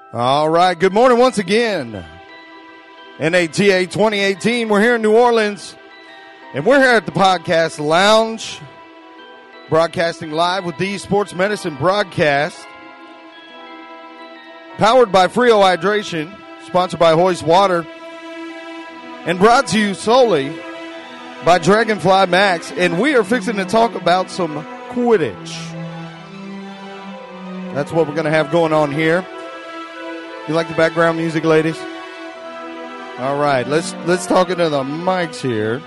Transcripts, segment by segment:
All right. Good morning once again. NATA 2018. We're here in New Orleans, and we're here at the Podcast Lounge, broadcasting live with the Sports Medicine broadcast, powered by Frio Hydration, sponsored by Hoist Water, and brought to you solely by Dragonfly Max. And we are fixing to talk about some Quidditch. That's what we're going to have going on here. You like the background music, ladies? All right, let's talk into the mics here.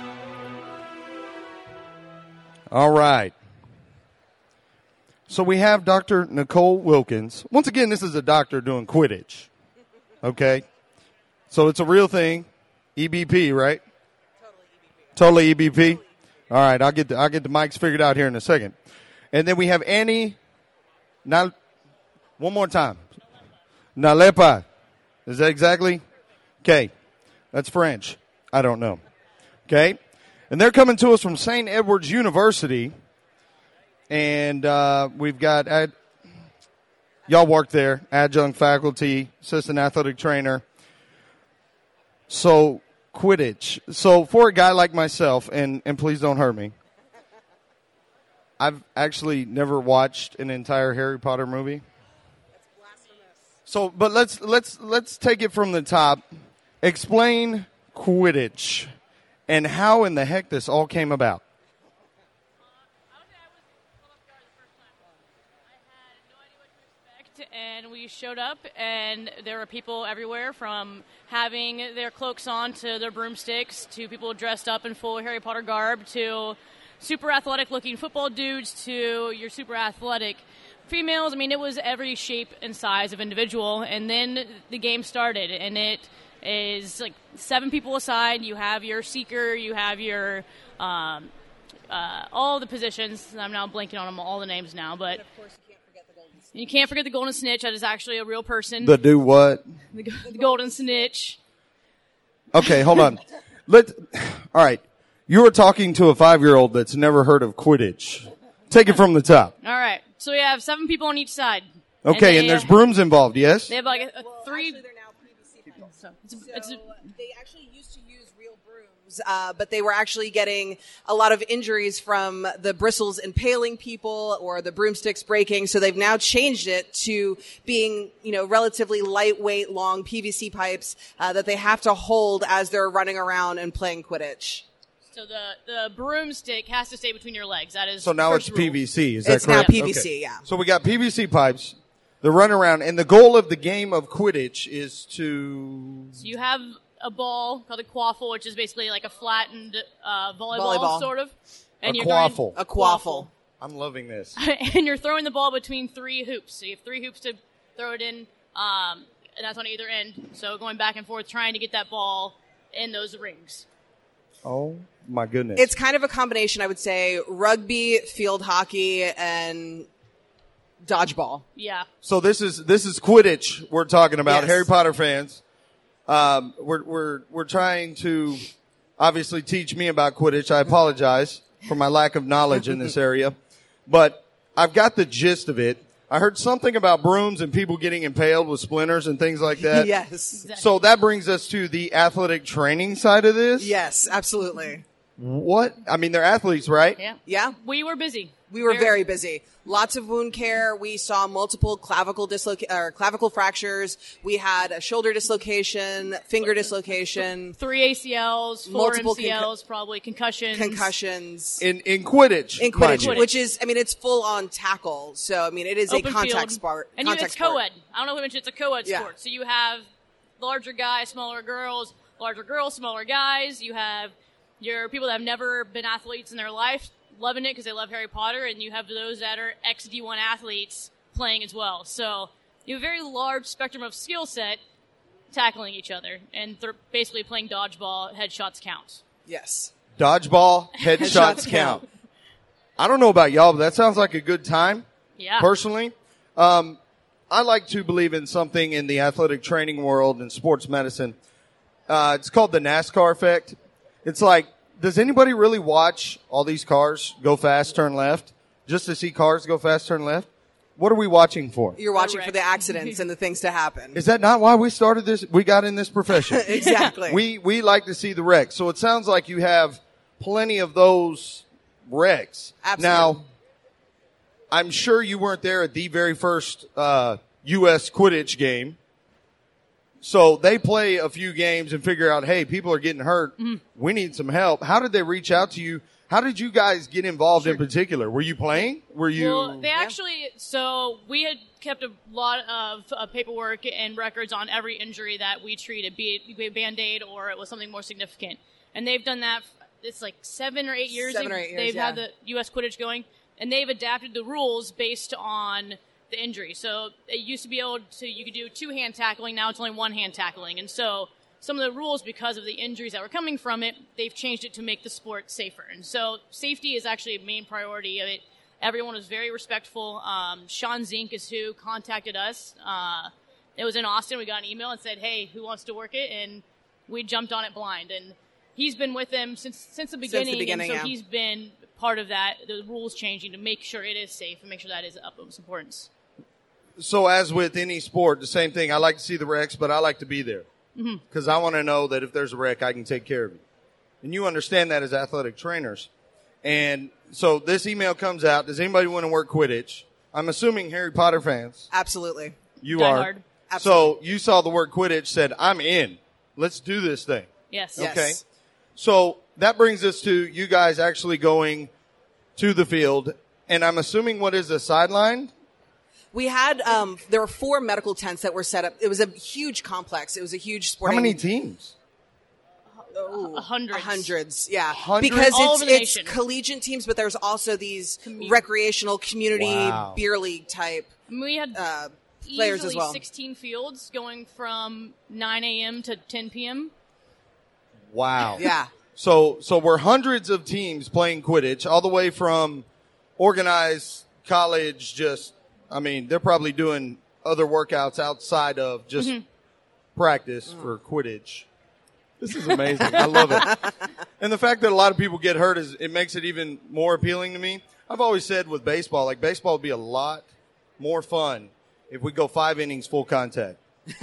All right. So we have Dr. Nicole Wilkins. Once again, this is a doctor doing Quidditch. Okay? So it's a real thing. EBP, right? Totally EBP. All right, I'll get the mics figured out here in a second. And then we have Annie. Now, one more time. Nalepa. Is that exactly? Okay. That's French. I don't know. Okay. And they're coming to us from St. Edward's University. And we've got, y'all work there, adjunct faculty, assistant athletic trainer. So, Quidditch. So, for a guy like myself, and please don't hurt me, I've actually never watched an entire Harry Potter movie. So, but let's take it from the top. Explain Quidditch and how in the heck this all came about. And we showed up, and there were people everywhere, from having their cloaks on to their broomsticks, to people dressed up in full Harry Potter garb, to super athletic-looking football dudes, to your super athletic females. I mean, it was every shape and size of individual. And then the game started, and it is like 7 people aside. You have your seeker, you have your all the positions. I'm now blanking on them, all the names now, but. Of course, you can't forget the Golden Snitch. That is actually a real person. The do what? The Golden Snitch. Okay, hold on. All right. You were talking to a 5-year-old that's never heard of Quidditch. Take it from the top. All right. So we have 7 people on each side. Okay, and there's brooms involved, yes? They have like a 3. Actually, they're now PVC people. So they actually used to use real brooms, but they were actually getting a lot of injuries from the bristles impaling people or the broomsticks breaking. So they've now changed it to being, relatively lightweight, long PVC pipes that they have to hold as they're running around and playing Quidditch. So the broomstick has to stay between your legs. That is. So now it's rule. PVC. Is that it's correct? Now PVC, okay. Yeah. So we got PVC pipes. The run around, and the goal of the game of Quidditch is to. So you have a ball called a quaffle, which is basically like a flattened volleyball, sort of. And a quaffle. A quaffle. I'm loving this. And you're throwing the ball between 3 hoops. So you have 3 hoops to throw it in, and that's on either end. So going back and forth, trying to get that ball in those rings. Oh, my goodness. It's kind of a combination, I would say, rugby, field hockey, and dodgeball. Yeah. So this is Quidditch we're talking about, Yes. Harry Potter fans. We're trying to obviously teach me about Quidditch. I apologize for my lack of knowledge in this area, but I've got the gist of it. I heard something about brooms and people getting impaled with splinters and things like that. Yes. Exactly. So that brings us to the athletic training side of this. Yes, absolutely. What? I mean, they're athletes, right? Yeah. Yeah. We were busy. We were very busy. Lots of wound care. We saw multiple clavicle fractures. We had a shoulder dislocation, finger dislocation. 3 ACLs, 4 Multiple MCLs, probably concussions. In Quidditch. In mind Quidditch, you. which is, it's full on tackle. So, it is Open a contact field. sport. And contact it's sport. co-ed. I don't know if I mentioned it's a co-ed Yeah. sport. So you have larger guys, smaller girls, smaller guys. You have your people that have never been athletes in their life, loving it because they love Harry Potter, and you have those that are ex-D1 athletes playing as well. So you have a very large spectrum of skill set tackling each other, and they're basically playing dodgeball, headshots count. Yes. Dodgeball, headshots count. I don't know about y'all, but that sounds like a good time. Yeah. Personally, I like to believe in something in the athletic training world and sports medicine. It's called the NASCAR effect. It's like, does anybody really watch all these cars go fast, turn left, just to see cars go fast, turn left? What are we watching for? You're watching for the accidents and the things to happen. Is that not why we started this? We got in this profession. Exactly. We like to see the wrecks. So it sounds like you have plenty of those wrecks. Absolutely. Now, I'm sure you weren't there at the very first U.S. Quidditch game. So they play a few games and figure out, hey, people are getting hurt. Mm-hmm. We need some help. How did they reach out to you? How did you guys get involved in particular? Were you playing? Were you? Well, so we had kept a lot of paperwork and records on every injury that we treated, be it a Band-Aid or it was something more significant. And they've done that, it's like 7 or 8 years. They've had the U.S. Quidditch going, and they've adapted the rules based on the injury. So it used to be you could do 2 hand tackling, now it's only 1 hand tackling. And so some of the rules, because of the injuries that were coming from it, they've changed it to make the sport safer. And so safety is actually a main priority of it. Everyone was very respectful. Sean Zink is who contacted us. It was in Austin. We got an email and said, hey, who wants to work it? And we jumped on it blind. And he's been with them since the beginning. And so he's been part of that, the rules changing to make sure it is safe and make sure that is of utmost importance. So as with any sport, the same thing. I like to see the wrecks, but I like to be there. Because I want to know that if there's a wreck, I can take care of it. And you understand that as athletic trainers. And so this email comes out. Does anybody want to work Quidditch? I'm assuming Harry Potter fans. Absolutely. You Die are. hard. Absolutely. So you saw the word Quidditch, said, I'm in. Let's do this thing. Yes. Okay. Yes. So that brings us to you guys actually going to the field. And I'm assuming what is the sideline? We had, there were 4 medical tents that were set up. It was a huge complex. It was a huge sporting. How many teams? Hundreds. Yeah. Hundreds? Because All over the it's nation. collegiate teams, but there's also these recreational community beer league type We had players easily as well. 16 fields going from 9 a.m. to 10 p.m. Wow. Yeah. So we're hundreds of teams playing Quidditch, all the way from organized college, they're probably doing other workouts outside of just practice for Quidditch. This is amazing. I love it. And the fact that a lot of people get hurt it makes it even more appealing to me. I've always said with baseball, baseball would be a lot more fun if we go 5 innings full contact.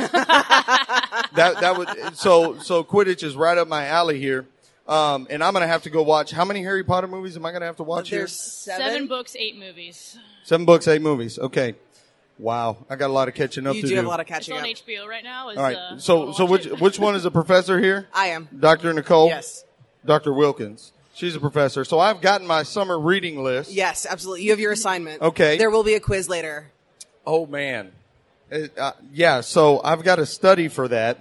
that would so Quidditch is right up my alley here. And I'm going to have to go watch. How many Harry Potter movies am I going to have to watch here? There's 7 books, 8 movies. 7 books, 8 movies. Okay. Wow. I got a lot of catching up to do. You do have a lot of It's catching on up. HBO right now. All right. So which one is a professor here? I am. Dr. Nicole? Yes. Dr. Wilkins. She's a professor. So I've gotten my summer reading list. Yes, absolutely. You have your assignment. Okay. There will be a quiz later. Oh, man. So I've got a study for that.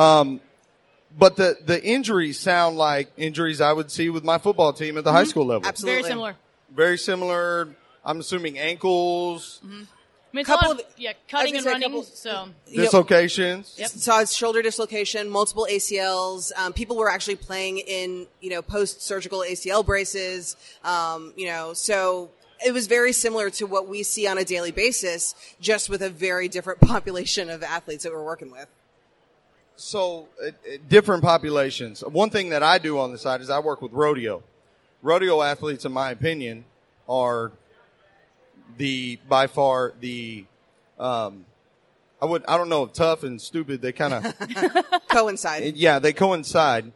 But the injuries sound like injuries I would see with my football team at the high school level. Absolutely. Very similar. Very similar. I'm assuming ankles, I mean, it's Couple a lot of- cutting I and was gonna say running. couple- So dislocations. Yep. Saw shoulder dislocation, multiple ACLs. People were actually playing in, post-surgical ACL braces. So it was very similar to what we see on a daily basis, just with a very different population of athletes that we're working with. So different populations. One thing that I do on the side is I work with rodeo. Rodeo athletes, in my opinion, are by far the I don't know if tough and stupid, they kind of Coincide. yeah, they coincide.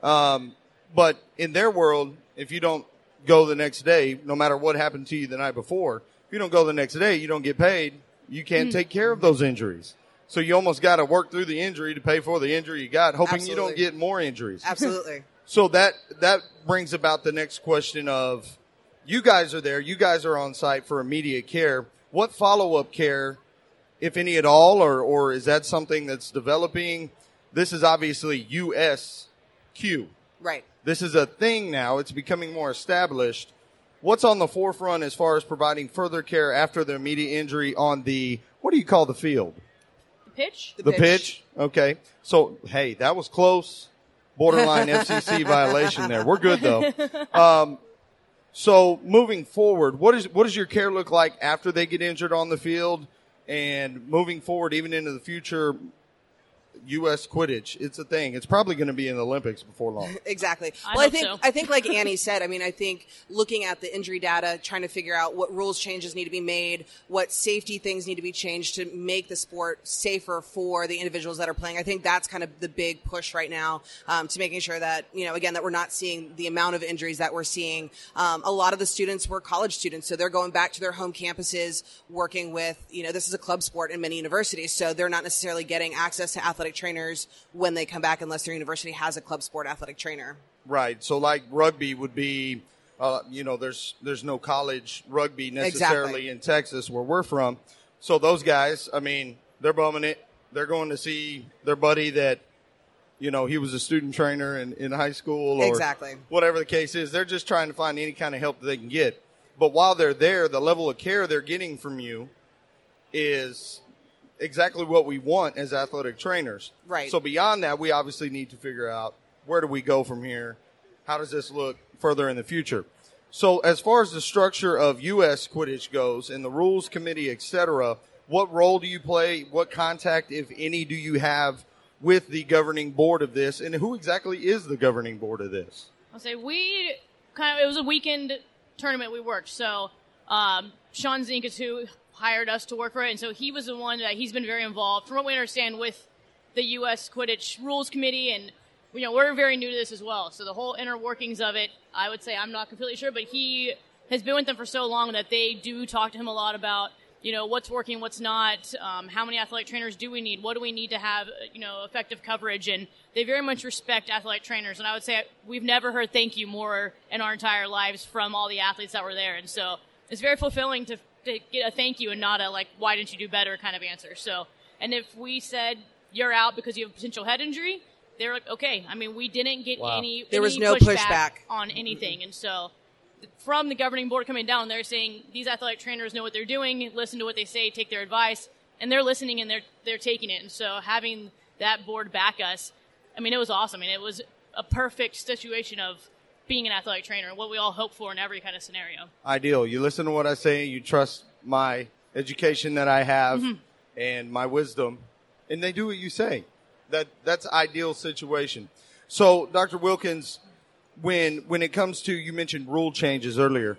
But in their world, if you don't go the next day, no matter what happened to you the night before, if you don't go the next day, you don't get paid. You can't take care of those injuries. So you almost got to work through the injury to pay for the injury you got, hoping you don't Absolutely. get more injuries. Absolutely. So that brings about the next question of, you guys are there, you guys are on site for immediate care. What follow-up care, if any at all, or is that something that's developing? This is obviously USQ. Right. This is a thing now. It's becoming more established. What's on the forefront as far as providing further care after the immediate injury on the, what do you call the field? the pitch. The pitch? Okay. So, hey, that was close. Borderline FCC violation there. We're good, though. So, moving forward, what does your care look like after they get injured on the field? And moving forward, even into the future, U.S. Quidditch. It's a thing. It's probably going to be in the Olympics before long. Exactly. So. I think like Annie said, I mean, I think looking at the injury data, trying to figure out what rules changes need to be made, what safety things need to be changed to make the sport safer for the individuals that are playing. I think that's kind of the big push right now, to making sure that, again, that we're not seeing the amount of injuries that we're seeing. A lot of the students were college students, so they're going back to their home campuses, working with, this is a club sport in many universities, so they're not necessarily getting access to athletic trainers when they come back unless their university has a club sport athletic trainer. Right. So like rugby would be, there's no college rugby necessarily in Texas where we're from. So those guys, I mean, they're bumming it. They're going to see their buddy that, he was a student trainer in high school or whatever the case is. They're just trying to find any kind of help that they can get. But while they're there, the level of care they're getting from you is exactly what we want as athletic trainers. Right. So beyond that, we obviously need to figure out where do we go from here? How does this look further in the future? So as far as the structure of U.S. Quidditch goes and the rules committee, et cetera, what role do you play? What contact, if any, do you have with the governing board of this? And who exactly is the governing board of this? I'll say it was a weekend tournament we worked. So Sean Zink is who hired us to work for it, and so he was the one that he's been very involved, from what we understand, with the U.S. Quidditch Rules Committee, and we're very new to this as well. So the whole inner workings of it, I would say I'm not completely sure, but he has been with them for so long that they do talk to him a lot about what's working, what's not, how many athletic trainers do we need, what do we need to have effective coverage, and they very much respect athletic trainers. And I would say we've never heard thank you more in our entire lives from all the athletes that were there, and so it's very fulfilling to get a thank you and not a why didn't you do better kind of answer. So, and if we said you're out because you have a potential head injury, they're like, okay. I mean, we didn't get there was no pushback on anything. And so from the governing board coming down, they're saying these athletic trainers know what they're doing, listen to what they say, take their advice, and they're listening and they're taking it. And so having that board back us, I mean, it was awesome. I mean, it was a perfect situation of being an athletic trainer, what we all hope for in every kind of scenario. Ideal. You listen to what I say, you trust my education that I have and my wisdom, and they do what you say. That's ideal situation. So, Dr. Wilkins, when it comes to, you mentioned rule changes earlier,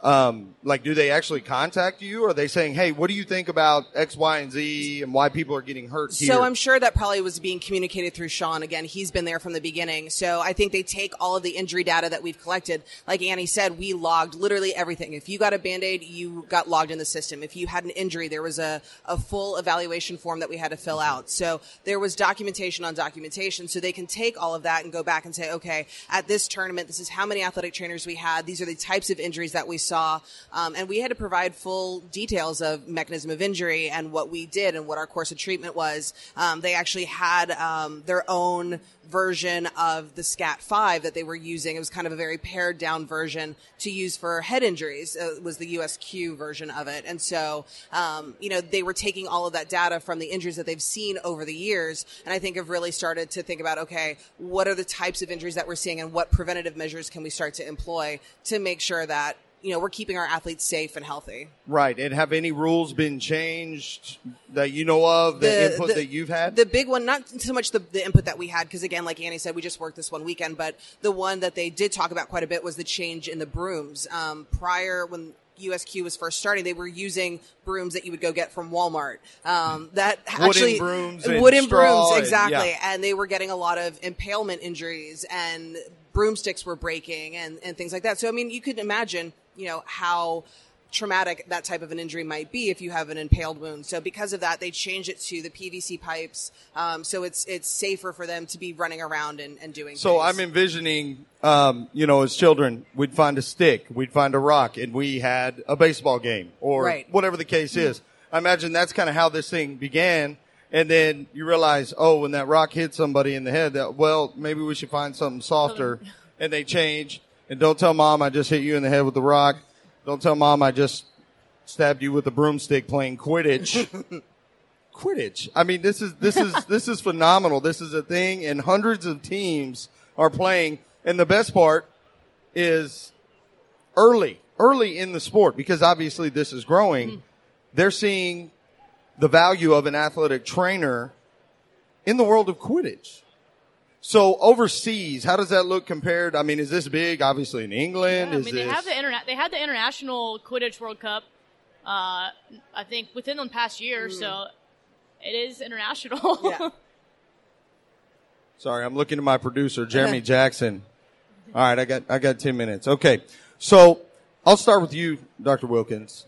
do they actually contact you? Or are they saying, hey, what do you think about X, Y, and Z and why people are getting hurt here? So I'm sure that probably was being communicated through Sean. Again, he's been there from the beginning. So I think they take all of the injury data that we've collected. Like Annie said, we logged literally everything. If you got a Band-Aid, you got logged in the system. If you had an injury, there was a full evaluation form that we had to fill out. So there was documentation on documentation. So they can take all of that and go back and say, okay, at this tournament, this is how many athletic trainers we had. These are the types of injuries that we saw. And we had to provide full details of mechanism of injury and what we did and what our course of treatment was. They actually had their own version of the SCAT-5 that they were using. It was kind of a very pared down version to use for head injuries. It was the USQ version of it. And so, they were taking all of that data from the injuries that they've seen over the years. And I think have really started to think about, okay, what are the types of injuries that we're seeing and what preventative measures can we start to employ to make sure that we're keeping our athletes safe and healthy. Right. And have any rules been changed that you know of, the input that you've had? The big one, not so much the input that we had, because again, like Annie said, we just worked this one weekend, but the one that they did talk about quite a bit was the change in the brooms. Prior, when USQ was first starting, they were using brooms that you would go get from Walmart. Wooden brooms, exactly. And they were getting a lot of impalement injuries and broomsticks were breaking and things like that. So, I mean, you could imagine, how traumatic that type of an injury might be if you have an impaled wound. So because of that, they changed it to the PVC pipes. So it's safer for them to be running around and doing So things. I'm envisioning, as children, we'd find a stick, we'd find a rock, and we had a baseball game or whatever the case is. I imagine that's kind of how this thing began. And then you realize, when that rock hit somebody in the head, maybe we should find something softer. And they change. And don't tell mom I just hit you in the head with the rock. Don't tell mom I just stabbed you with a broomstick playing Quidditch. Quidditch. I mean, this is phenomenal. This is a thing, and hundreds of teams are playing. And the best part is early in the sport, because obviously this is growing. They're seeing the value of an athletic trainer in the world of Quidditch. So overseas, how does that look compared? I mean, is this big? Obviously in England. Yeah, I mean, they had the International Quidditch World Cup. I think within the past year, so it is international. Yeah. Sorry, I'm looking at my producer, Jeremy Jackson. All right, I got 10 minutes. Okay, so I'll start with you, Dr. Wilkins.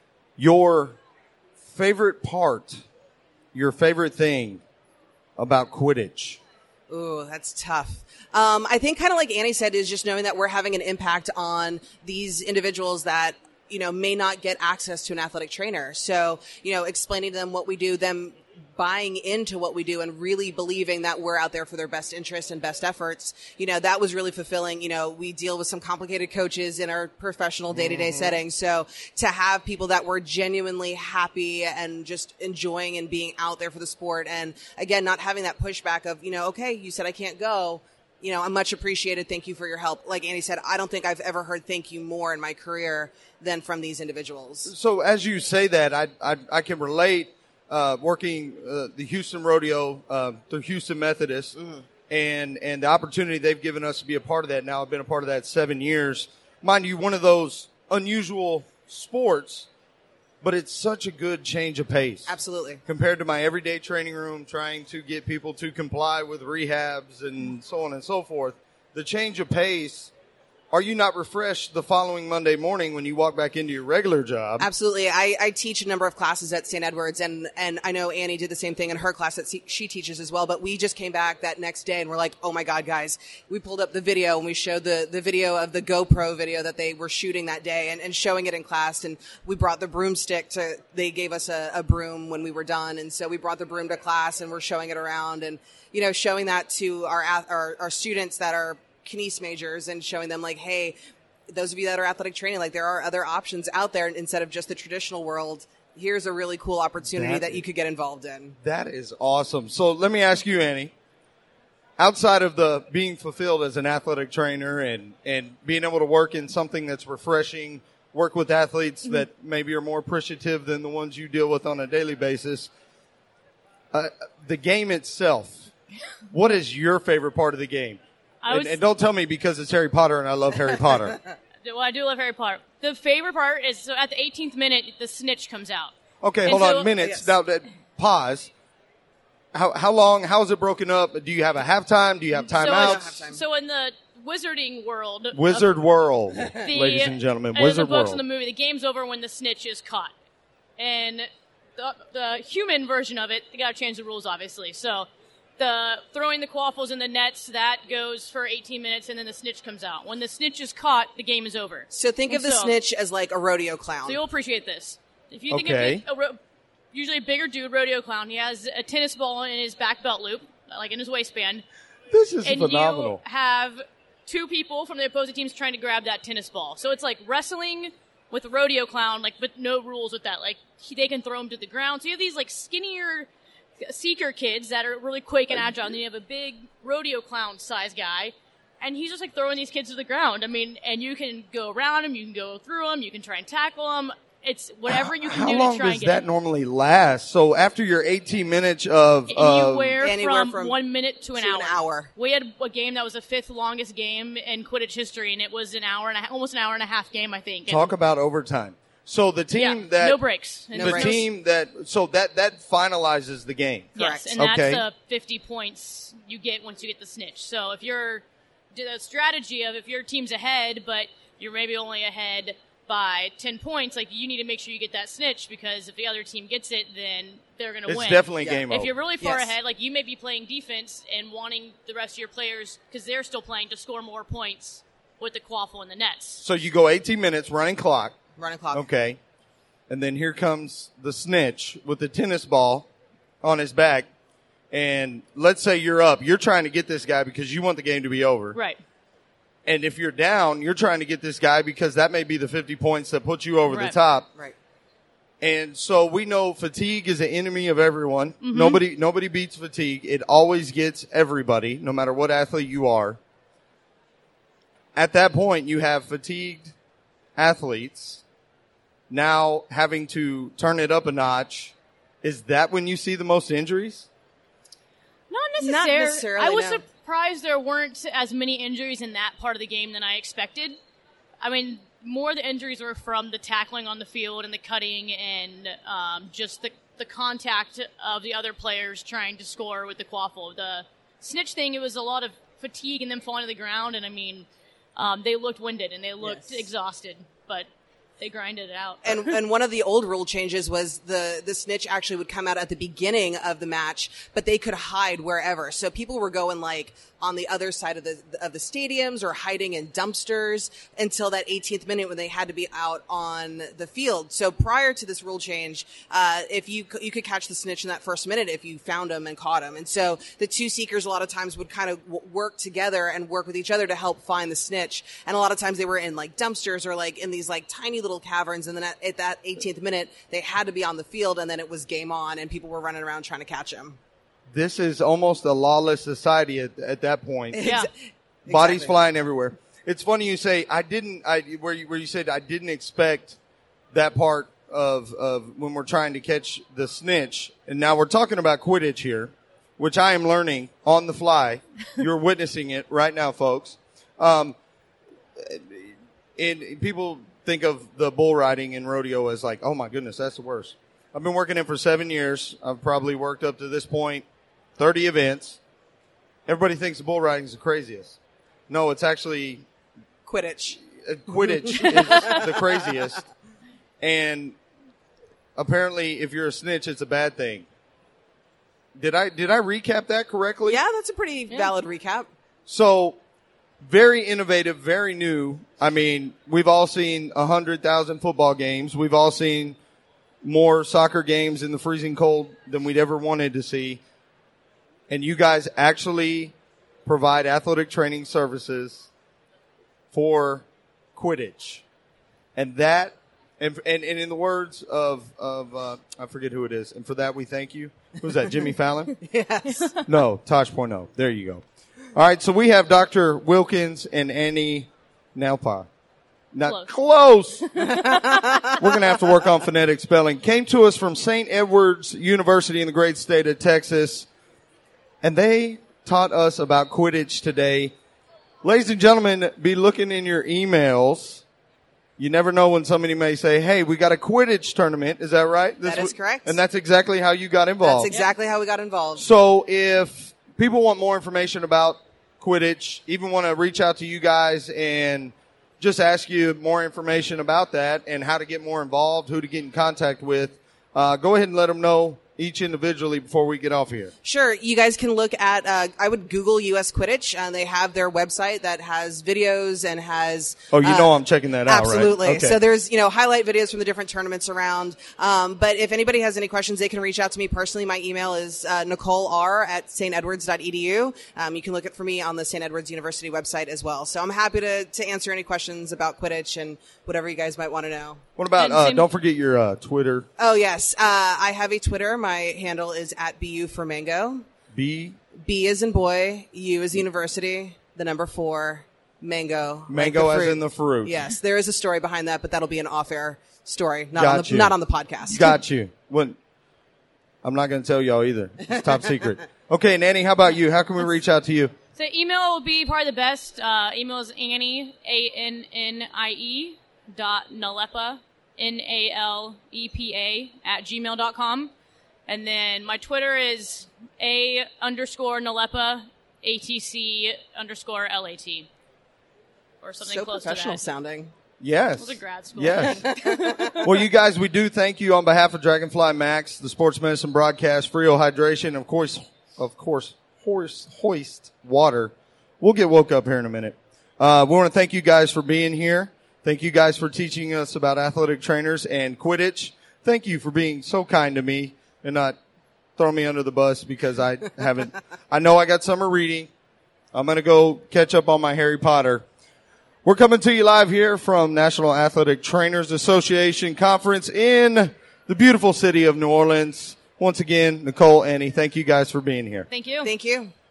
Your favorite part, your favorite thing about Quidditch? Ooh, that's tough. I think kind of like Annie said is just knowing that we're having an impact on these individuals that, may not get access to an athletic trainer. So, explaining to them what we do, them buying into what we do and really believing that we're out there for their best interest and best efforts, that was really fulfilling. We deal with some complicated coaches in our professional day-to-day setting. So to have people that were genuinely happy and just enjoying and being out there for the sport, and again, not having that pushback of, okay, you said I can't go. I'm much appreciated. Thank you for your help. Like Annie said, I don't think I've ever heard thank you more in my career than from these individuals. So as you say that, I can relate. Working the Houston Rodeo through Houston Methodist, and the opportunity they've given us to be a part of that. Now I've been a part of that 7 years. Mind you, one of those unusual sports, but it's such a good change of pace. Absolutely. Compared to my everyday training room, trying to get people to comply with rehabs and so on and so forth. The change of pace. Are you not refreshed the following Monday morning when you walk back into your regular job? Absolutely. I teach a number of classes at St. Edward's, and I know Annie did the same thing in her class that she teaches as well, but we just came back that next day and we're like, oh my God, guys. We pulled up the video and we showed the video of the GoPro video that they were shooting that day and showing it in class, and we brought the broomstick they gave us a broom when we were done, and so we brought the broom to class and we're showing it around and, showing that to our students that are Kines majors and showing them like, hey, those of you that are athletic training, like there are other options out there instead of just the traditional world. Here's a really cool opportunity that you could get involved in. That is awesome. So let me ask you, Annie, outside of the being fulfilled as an athletic trainer and being able to work in something that's refreshing, work with athletes that maybe are more appreciative than the ones you deal with on a daily basis, the game itself, what is your favorite part of the game? And don't tell me because it's Harry Potter and I love Harry Potter. Well, I do love Harry Potter. The favorite part is, so at the 18th minute, the snitch comes out. Okay, hold on, minutes. Yes. Now, pause. How long? How is it broken up? Do you have a halftime? Do you have timeouts? So in the Wizarding world. Wizard World, ladies and gentlemen. Wizard the books World. In the movie, the game's over when the snitch is caught. And the human version of it, they got to change the rules, obviously. So the throwing the quaffles in the nets, that goes for 18 minutes, and then the snitch comes out. When the snitch is caught, the game is over. So think of the snitch as like a rodeo clown. So you'll appreciate this. If you think of it, usually a bigger dude, rodeo clown, he has a tennis ball in his back belt loop, like in his waistband. This is phenomenal. And you have two people from the opposing teams trying to grab that tennis ball. So it's like wrestling with a rodeo clown, like, but no rules with that. Like, they can throw him to the ground. So you have these like skinnier seeker kids that are really quick and agile, and then you have a big rodeo clown size guy, and he's just like throwing these kids to the ground. I mean, and you can go around them, you can go through them, you can try and tackle them. It's whatever you can do to try and get. How long does that normally last? So after your 18 minutes of anywhere from 1 minute to an hour. We had a game that was the fifth longest game in Quidditch history, and it was almost an hour and a half game, I think. Talk about overtime. So the team that no breaks. Team that finalizes the game. Yes, and that's the 50 points you get once you get the snitch. So if the strategy of if your team's ahead, but you're maybe only ahead by 10 points, like you need to make sure you get that snitch, because if the other team gets it, then they're going to win. It's definitely game over. If you're really far ahead, like you may be playing defense and wanting the rest of your players, because they're still playing, to score more points with the quaffle and the nets. So you go 18 minutes, running clock. Okay. And then here comes the snitch with the tennis ball on his back. And let's say you're up. You're trying to get this guy because you want the game to be over. Right. And if you're down, you're trying to get this guy because that may be the 50 points that put you over the top. Right. And so we know fatigue is an enemy of everyone. Mm-hmm. Nobody beats fatigue. It always gets everybody, no matter what athlete you are. At that point, you have fatigued athletes now having to turn it up a notch. Is that when you see the most injuries? Not necessarily. I was no. surprised there weren't as many injuries in that part of the game than I expected. I mean, more of the injuries were from the tackling on the field and the cutting and just the contact of the other players trying to score with the quaffle. The snitch thing, it was a lot of fatigue and them falling to the ground, and I mean, they looked winded and they looked exhausted, but they grinded it out. And one of the old rule changes was the snitch actually would come out at the beginning of the match, but they could hide wherever. So people were going like on the other side of the stadiums or hiding in dumpsters until that 18th minute when they had to be out on the field. So prior to this rule change, if you could catch the snitch in that first minute if you found him and caught him. And so the two seekers a lot of times would kind of work together and work with each other to help find the snitch. And a lot of times they were in like dumpsters or like in these like tiny little caverns. And then at that 18th minute, they had to be on the field, and then it was game on and people were running around trying to catch him. This is almost a lawless society at that point. Yeah. Bodies flying everywhere. It's funny you say where you said I didn't expect that part of when we're trying to catch the snitch, and now we're talking about Quidditch here, which I am learning on the fly. You're witnessing it right now, folks. And people think of the bull riding and rodeo as like, oh my goodness, that's the worst. I've been working in for 7 years. I've probably worked up to this point 30 events. Everybody thinks the bull riding is the craziest. No, it's actually Quidditch. Quidditch is the craziest. And apparently, if you're a snitch, it's a bad thing. Did I recap that correctly? Yeah, that's a pretty valid recap. So, very innovative, very new. I mean, we've all seen 100,000 football games. We've all seen more soccer games in the freezing cold than we'd ever wanted to see. And you guys actually provide athletic training services for Quidditch. And that, and in the words of I forget who it is, and for that we thank you. Who's that, Jimmy Fallon? Yes. No, Tosh.0. There you go. All right, so we have Dr. Wilkins and Annie Nalpa. Not close. We're going to have to work on phonetic spelling. Came to us from St. Edward's University in the great state of Texas, and they taught us about Quidditch today. Ladies and gentlemen, be looking in your emails. You never know when somebody may say, hey, we got a Quidditch tournament. Is that right? That is correct. And that's exactly how you got involved. That's exactly how we got involved. So if people want more information about Quidditch, even want to reach out to you guys and just ask you more information about that and how to get more involved, who to get in contact with, go ahead and let them know each individually before we get off here. Sure. You guys can look at, I would Google US Quidditch, and they have their website that has videos and has... Oh, you know I'm checking that out, absolutely. right? Okay. So there's, highlight videos from the different tournaments around. But if anybody has any questions, they can reach out to me personally. My email is NicoleR@stedwards.edu. You can look it for me on the St. Edwards University website as well. So I'm happy to answer any questions about Quidditch and whatever you guys might want to know. What about, don't forget your Twitter. Oh, yes. I have a Twitter. My handle is @BU for Mango. B as in boy, U as university, the number 4, mango. Mango like as in the fruit. Yes, there is a story behind that, but that'll be an off-air story, not on the podcast. Got you. Well, I'm not going to tell y'all either. It's top secret. Okay, Nanny, how about you? How can we reach out to you? So email will be probably the best. Email is Annie, ANNIE, .Nalepa, NALEPA @gmail.com. And then my Twitter is _Nalepa, ATC_LAT. Or something so close to that. professional sounding. Yes. It was a grad school. Yes. Well, you guys, we do thank you on behalf of Dragonfly Max, the Sports Medicine Broadcast, Frio Hydration, of course, Hoist Water. We'll get woke up here in a minute. We want to thank you guys for being here. Thank you guys for teaching us about athletic trainers and Quidditch. Thank you for being so kind to me and not throw me under the bus because I haven't. I know I got summer reading. I'm going to go catch up on my Harry Potter. We're coming to you live here from National Athletic Trainers Association Conference in the beautiful city of New Orleans. Once again, Nicole, Annie, thank you guys for being here. Thank you. Thank you.